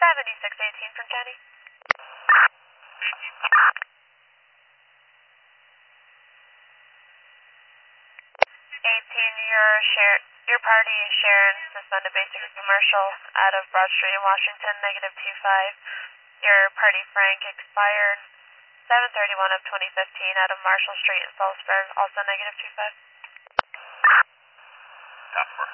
7618 from Jenny. 18, your party is Sharon, suspended basic and commercial out of Broad Street in Washington, -25. Your party Frank expired 7/31 of 2015 out of Marshall Street in Salzburg, also -25. Top 4.